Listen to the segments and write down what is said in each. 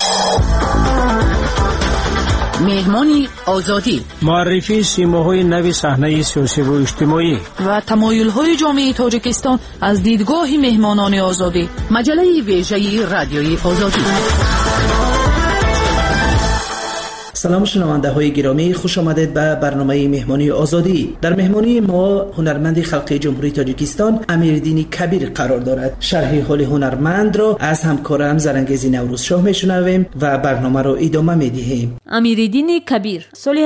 مهمانی آزادی، معرفی سیماهای نوی صحنه سیاسی و اجتماعی و تمایل‌های جامعه تاجیکستان از دیدگاه مهمانان آزادی. مجله ویژه رادیوی آزادی. سلام شنونده های گرامی، خوش آمدید به برنامه مهمانی آزادی. در مهمانی ما هنرمند خلقی جمهوری تاجیکستان امیرالدین کبیر قرار دارد. شرح حال هنرمند را از همکارم زرنگیز نوروزشاه میشنویم و برنامه را ادامه میدهیم. امیرالدین کبیر سال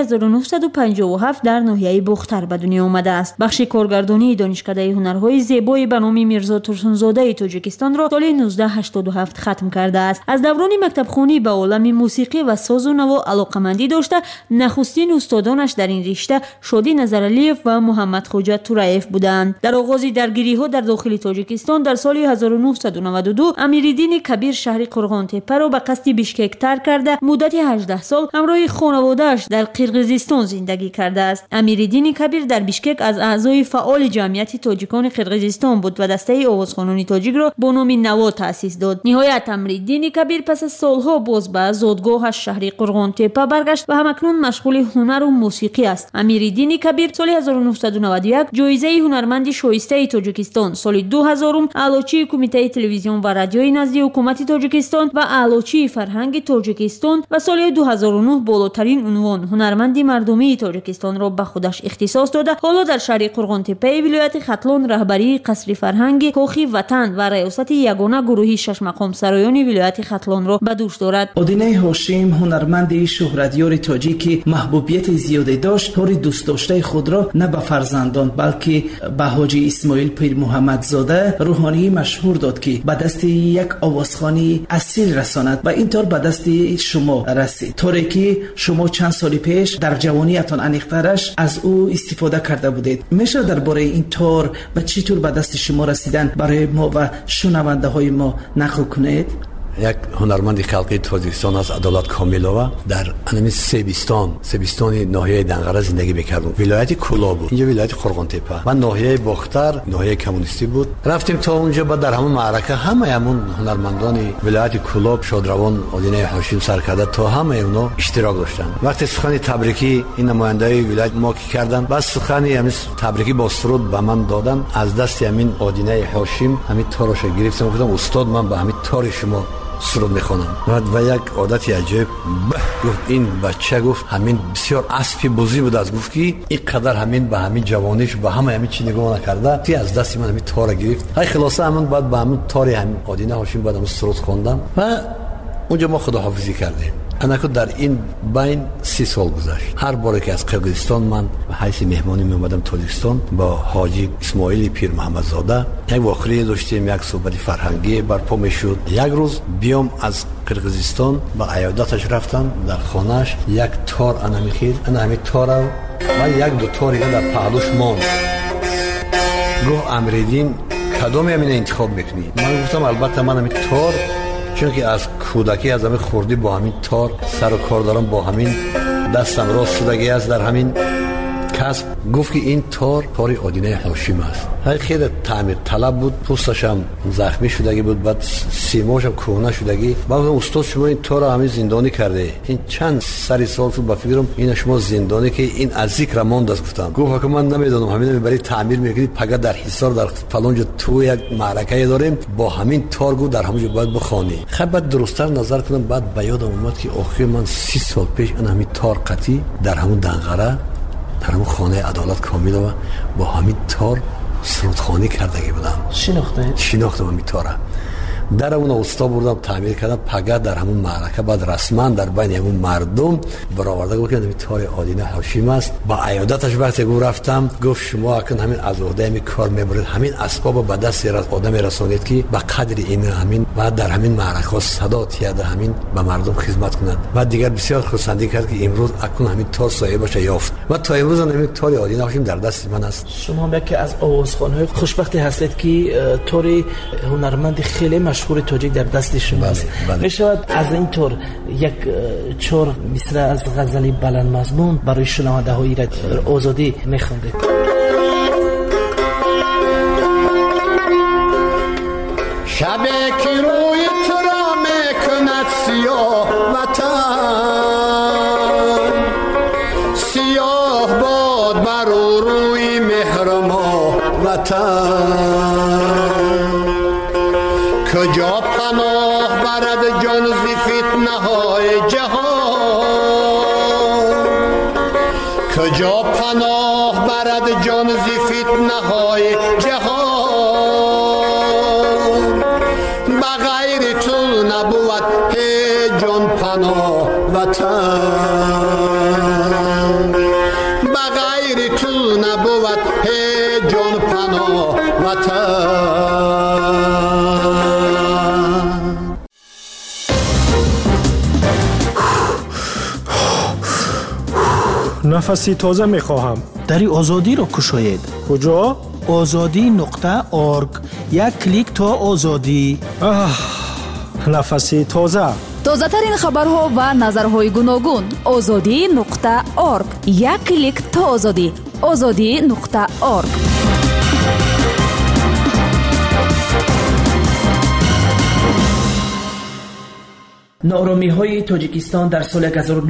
1957 در ناحیه بختر به دنیا آمده است. بخش کارگردانی دانشکده هنرهای زیبای به نام میرزا ترسونزاده تاجیکستان را سال 1987 ختم کرده است. از دوران مکتبخوانی به عالم موسیقی و ساز و نوا علاقه‌مندی داشته. نخستین استادانش در این رشته شادی نظرعلیف و محمد خوجا تورایف بودند. در آغاز درگیری‌ها در داخل تاجیکستان در سال 1992 امیرالدین کبیر شهر قرغان تپه را به قصد بیشکک ترک کرده مدت 18 سال همراه خانواده‌اش در قرقیزستان زندگی کرده است. امیرالدین کبیر در بیشکک از اعضای فعال جمعیت تاجیکان قرقیزستان بود و دسته آوازخوانان تاجیک را با نام نوا تأسیس داد. نهایت امیرالدین کبیر پس از سالها باز به زادگاهش شهر قرغان تپه برگشت و همکنون مشغول هنر و موسیقی است. امیرالدین کبیر سال 1991 جایزه هنرمند شایسته تاجیکستان، سال 2000 اعلاچی کمیته تلویزیون و رادیوی نزد حکومت تاجیکستان و اعلاچی فرهنگ تاجیکستان و سال 2009 بالاترین عنوان هنرمند مردمی تاجیکستان را به خودش اختصاص داده. حالا در شهر قرغان تپه ولایت ختلان رهبری قصر فرهنگ کاخ وطن و ریاست یگانه گروه شش مقام سرایان ولایت ختلان را به دوش دارد. آدینه هاشم هنرمند شهرتیار تاجیکی محبوبیت زیادی داشت. طور دوست داشته خود را نه به فرزندان بلکه به حاجی اسماعیل پیر محمد زاده روحانی مشهور داد که به دست یک آوازخوانی اصیل رساند و اینطور به دست شما رسید. طوری که شما چند سال پیش در جوانیتان انیخترش از او استفاده کرده بودید. میشه درباره این طور و چطور به دست شما رسیدن برای ما و شنونده های ما نقل کنید؟ یک هنرمند خلقی تاجیکستان است، عدالت کاملووا، در انمی سیبستان ناحیه دنقره زندگی می‌کردم. ولایت کولا بود، اینجا ولایت قرغان تپه و ناحیه بختر ناحیه کمونیستی بود. رفتیم تا اونجا بعد در همون معرکه همون هنرمندان ولایت کولا، شادروان، آدینه هاشم سرکرده تا همه اونا اشتراک داشتن. وقتی سخن تبریکی این نمایندای ولایت ما کی کردن، بس سخن همین تبریکی با سرود به من دادن. از دست همین آدینه هاشم همین تاراش گرفتم و گفتم استاد من به همین تار شما سرود میخونم. و یک عادتی عجیب گفت این بچه، گفت همین بسیار اسبی بزی بود، از گفت که این قدر همین به همین جوانیش به همین چی نگاه نکرده تی از دست من همین تار گرفت. های خلاصه همون بعد به همون تار همین آدینه هاشم بعد همون سرود خوندم و اونجا ما خداحافظی کردیم. انکو در این بین 30 سال گذشت. هر باری که از قرقیزستان من به حیث مهمانی می اومدم تاجیکستان با حاجی اسماعیل پیر محمد زاده یک واقعه داشتیم، یک صحبت فرهنگی برپا میشد. یک روز بیام از قرقیزستان با عیادتش رفتم در خانهش، یک تار انا میخیر، انا همین تار و یک دو تاری در پهلوش ماند. گفت امیرالدین کدومی همین انتخاب میکنی؟ من گفتم البته من همین تار، چون که از کودکی از همین خوردی با همین تار سر و کار دارم، با همین دستم راست شدگی است در همین کسب. گفت که این تار آدینه هاشم است. خیلی تعمیر طلب بود، پوستش هم زخمی شدگی بود، بعد سیماش هم کهنه شدگی. بعد استاد شما این تار همین زندانی کرده، این چند سری سال تو با فکرم این شما زندانی که این از ذکر ماند است. گفتم گفت که من نمیدونم همین برای تعمیر میکنید فقط در حصار در فلان جا تو یک معرکه داریم با همین تار گو در همونجا باید بخوانی. خب بعد درست‌تر نظر کردم، بعد به یادم اومد که آخر من 30 سال پیش این همین تار قطی در همون دنقره در همون خانه عدالت کاملووا با همین تار سرودخوانی کردگی بودم. شناختم همین تاره. در اون استاد بردم تعمیر کردم فقط در همون معرکه. بعد رسما در بین همون مردم برآورده گفت که همین تار آدینه هاشم است. با عیادتش وقتی رفتم گفت شما اکنون همین از عهده همین کار میبرید، همین اسباب به دست آدم رسانید که به قدر این همین و در همین معرکه صدا تیاده همین به مردم خدمت کنند. و دیگر بسیار خرسندی کرد که امروز اکنون همین تار صاحبش یافت و تا امروز همین تار آدینه هاشم در دست من است. شما هم یکی از آوازخوان‌های خوشبختی هستید که تار هنرمند خیلی مشهور تاجیک در دست شما است. میشود از این طور یک چور مثل از غزل بلند مضمون برای شنونده های آزادی میخوندید؟ شب که روی تو را میکند سیاه وطن سیاه باد بر روی مهر ما وطن کجا پناه برد جان ز فتنه های جهان کجا پناه برد جان ز فتنه های جهان بغیر تو نبود هیچ جان پناه وطن بغیر تو نبود هیچ جان پناه وطن نفسی تازه میخواهم. دری آزادی رو کشاید. کجا؟ azadi.org. یک کلیک تا آزادی. نفسی تازه. تازه ترین خبرها و نظرهای گوناگون. azadi.org. یک کلیک تا آزادی. azadi.org. نارامی های تاجیکستان در سال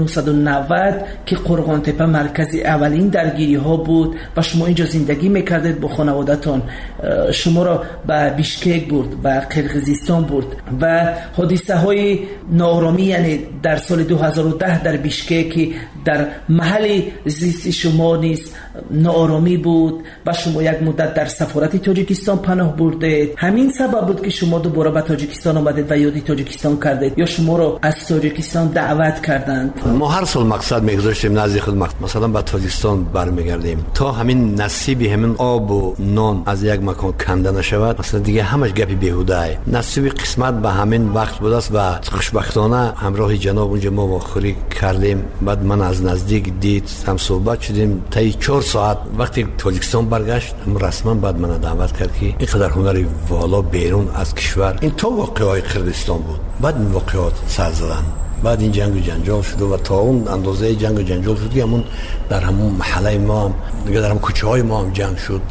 1990 که قرغان تپه مرکز اولین درگیری ها بود و شما اینجا زندگی میکردید با خانوادتان، شما را به بیشکک برد، به قرقیزستان برد و حادثه های نارامی، یعنی در سال 2010 در بیشکک در محل زیست شما نیز نارامی بود و شما یک مدت در سفارت تاجیکستان پناه بردید. همین سبب بود که شما دوباره به تاجیکستان آمدید و یادی تاجیکستان کردید یا شما را از تاجیکستان دعوت کردند؟ ما هر سال مقصد میگذاشتیم نزد خود مثلا به تاجیکستان برمیگردیم تا همین نصیبی همین آب و نان از یک مکان کنده نشود، مثلا دیگه همش گپی بیهوده. نصیب قسمت به همین وقت بود است و خوشبختانه همراه جناب اونجا ما واخوری کردیم. بعد من از نزدیک دید، هم صحبت شدیم تا 4 ساعت. وقتی تاجیکستان برگشت رسما بعد من دعوت کرد که اینقدر هنری والا بیرون از کشور، این تو واقعای قرقیزستان بود. بعد این واقعات سر زدن، بعد این جنگ و جنجال شد و تا اون اندازه جنگ و جنجال شد که همون در همون محله ما هم دیگه در همون کوچه های ما هم جنگ شد.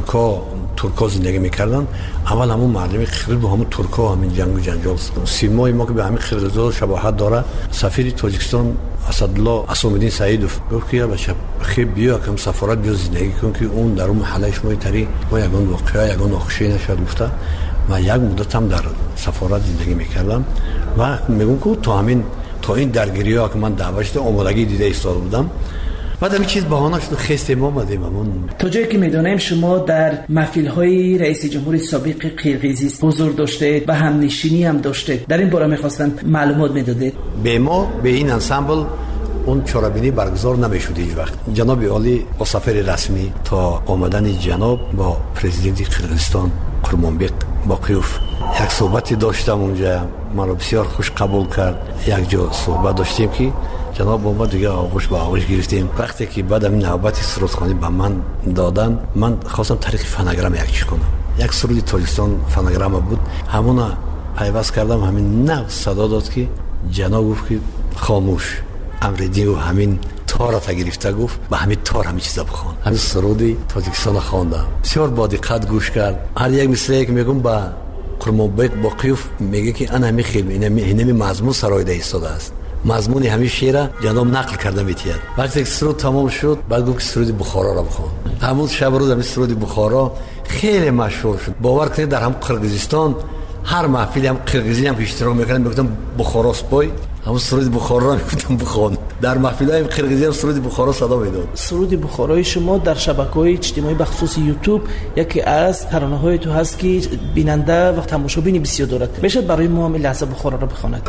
ترکا زندگی میکردن. اول همون مردم خرید و همون ترکا همین جنگ و جنجال شد. سیمای ما که به همین خرید شباهت داره. سفیر تاجیکستان اسدالله اسامالدین سعیدوف گفت که بچه خیلی بیا که سفارت بیا زندگی کن که اون در اون محله شما تری ما یگان واقعا یگان ناخوشی نشد گفته. و یک مدت هم در سفارت زندگی میکردم و میگم که تا این درگیری ها که من دعوت شده آمادگی دیده ایستاده بودم. بعد همین چیز بهانه شد خستیم آمدیم. تا جایی که میدونیم شما در محفل های رئیس جمهور سابق قرقیزستان حضور داشتید و همنشینی هم داشتید. در این باره میخواستم معلومات میدادید. به ما به این انسامبل اون چرابینی برگزار نمیشود هیچ وقت. جناب عالی با سفر رسمی تا آمدن جناب با پرزیدنت قرقیزستان قرمانبق باقیوف یک صحبتی داشتم اونجا. من رو بسیار خوش قبول کرد. یک جا صحبت داشتیم که جناب با ما دیگه آغوش به آغوش گرفتیم. وقتی که بعد این نوبت سرودخوانی به من دادن، من خواستم طریق فنگرام یک کنم. یک سرود تاجیکستان فنگرام بود، همون پیوست کردم. همین نو صدا داد که جناب گفت که خاموش امردی و همین تار تا گرفته گفت به همین تار همین چیزا بخوان. همین سرودی تاجیکستان خواندم. بسیار با دقت گوش کرد. هر یک مثلی که میگم با قرمانبق باقیوف میگه که انا همین خیلی اینمی مضمون سرایده ایستاده است. مضمون همین شعر جناب نقل کرده میتید. وقتی سرود تمام شد بعد گفت سرود بخارا را بخوان. همون شب روز همین سرود بخارا خیلی مشهور شد. باور کنید در هم قرقیزستان هر محفلی هم قرقیزی هم که اشتراک میکردن میگفتن بخارا سپای، همون سرود بخارا را میگفتن بخوان. در محفل‌های قرقیزی هم سرود بخارا صدا میداد. سرود بخارای شما در شبکه‌های اجتماعی به خصوص یوتیوب یکی از ترانه‌های تو هست که بیننده و تماشابین بسیار دارد. میشه برای ما همین لحظه بخارا را بخواند؟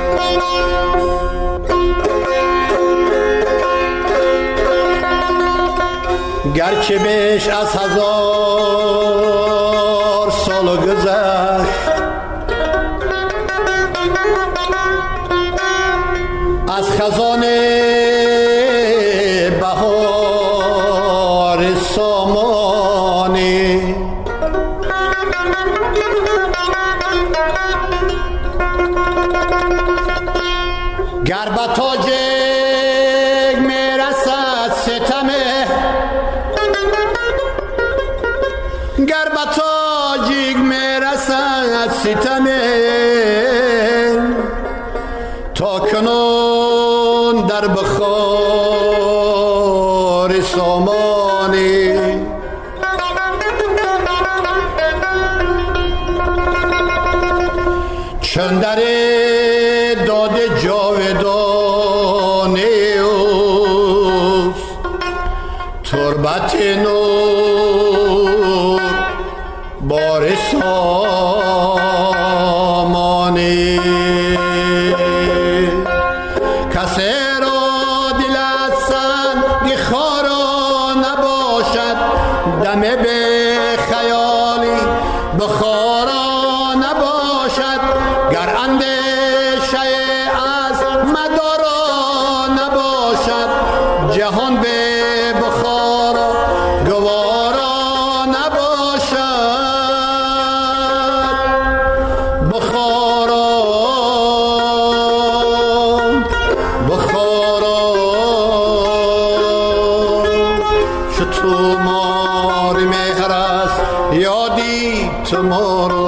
گرچه بیش از 1000 سال گذشت از خزان بهار سامانی، گر به تاج میرسد ستمه، گر به تاجیک میرسد ستمه، تا کنون در بخار سامانی چون در داد جاودانه اوست تربت نور بار سامانی کسی را دل از سنگ خارا نباشد دم به خیالی بخارا نباشد گر اندیشه از مدارا نباشد جهان به بخارا گوارا نباشد بخارا شو تو مار مهر است یادی تو مارو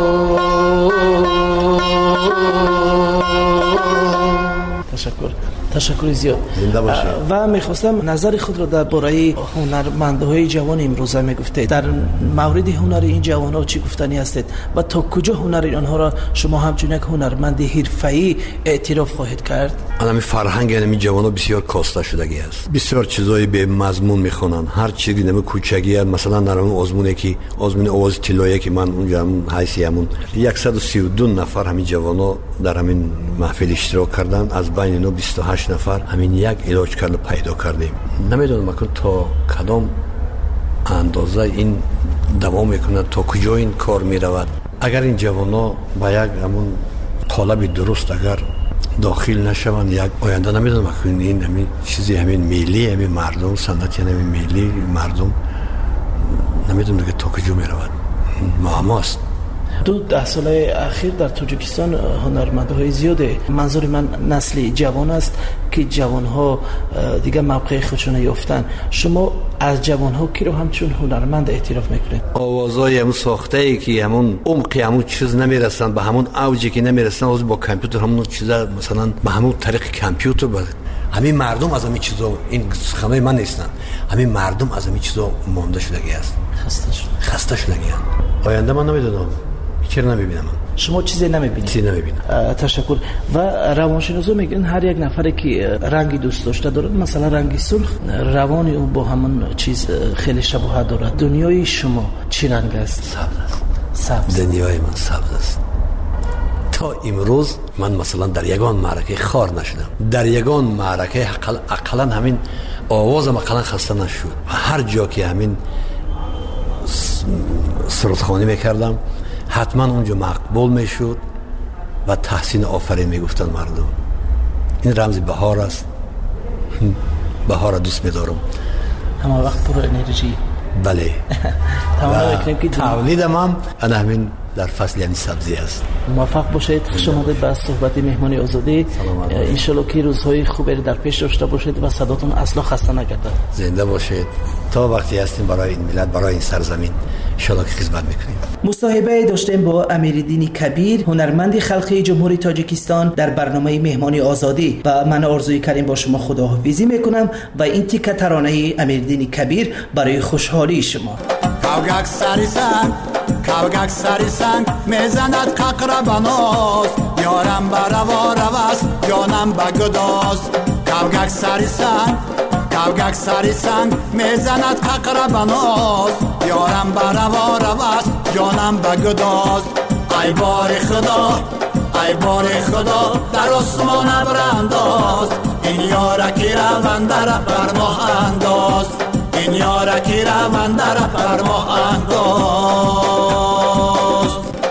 تشکر زیاد. و میخواستم نظر خود را درباره هنرمندهای جوان امروزه میگفته در مورد هنر این جوان ها چی گفتنی هستید و تا کجا هنر آنها را شما همچون یک هنرمند حرفه‌ای اعتراف خواهید کرد؟ همین فرهنگ این جوان ها بسیار کاسته شدگی است، بسیار چیزای به مضمون میخونن، هر چیزی نمی کوچگی مثلا در اون آزمونه که آزمون آواز طلایی که من اونجا حیثیتمون 132 نفر همین جوان ها در همین محفل اشتراک کردن، از بین اینا 28 نفر همین یک علاج کرده پیدا کردیم. نمیدونم اکنون تا کدام اندازه این دوام میکنه، تا کجا این کار میرود. اگر این جوانا با یک همون قالب درست اگر داخل نشوند یک آینده نمیدونم اکنون این همین چیزی همین ملی همین مردم سنتی همین ملی مردم نمیدونم دیگه تا کجا میرود. معماست. 10 سال اخیر در تاجیکستان هنرمندهای زیاده، منظور من نسل جوان است که جوانها دیگه موقع خودشون یافتن. شما از جوانها کی رو همچون هنرمند اعتراف میکنید؟ آوازای همون ساخته ای که همون عمق همون چیز نمیرسن، به همون اوجی که نمیرسن، از با کامپیوتر همون چیزا مثلا به همون طریق کامپیوتر همین مردم از همین چیزا، این خانه من نیستن، همین مردم از همین چیزا مونده شدگی است، خسته شدگی. آینده من نمیدونم چرا نمیبینم. شما چیزی نمیبینید؟ چیزی نمیبینم. تشکر. و روانشناسا میگن هر یک نفری که رنگی دوست داشته دارد، مثلا رنگی سرخ، روانی او با همون چیز خیلی شباهت دارد. دنیای شما چی رنگ است؟ سبز. دنیای من سبز است. تا امروز من مثلا در یگان معرکه خار نشدم، در یگان معرکه اقلا همین آوازم اقلا خسته نشد. هر جا که همین سرودخوانی میکردم حتما اونجا مقبول میشد و تحسین آفرین میگفتن مردم. این رمز بهار است، بهار دوست میدارم، همه وقت پر انرژی. بله. تولیدم هم همین در فصل یعنی سبزی است. موفق باشید. خوش آمدید به صحبت مهمانی آزادی. ان شاءالله که روزهای خوبی در پیش داشته باشید و صداتون اصلا خسته نگردد. زنده باشید. تا وقتی هستیم برای این ملت، برای این سرزمین ان شاءالله که خدمت میکنیم. مصاحبه داشتیم با امیرالدین کبیر، هنرمند خلقی جمهوری تاجیکستان در برنامه مهمانی آزادی. و من آرزوی کردیم با شما خداحافظی میکنم و این تیکه ترانه امیرالدین کبیر برای خوشحالی شما. کاوگک سری سنگ میزند ققر بناز، یارم بروا روست جانم بگداز. کاوگک سری سنگ میزند ققر بناز، یارم بروا روست جانم بگداز. ای بار خدا در آسمان برانداز، این یارکی روندر بر ماه انداز، این یارکی روندر بر ماه انداز.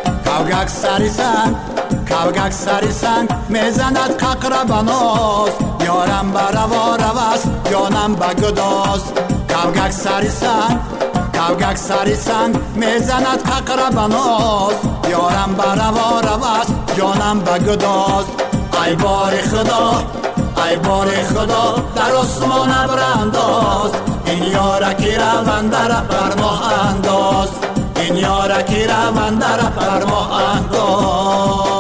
کاوگک سری سنگ میزند ققر بناز، یارم بروا روست جانم بگداز. کاوگک سری سنگ میزند ققر بناز، یارم بروا روست جانم بگداز. ای بار خدا در آسمان برانداز، این یارکی روندر بر ماه انداز، این یارکی روندر بر ماه انداز.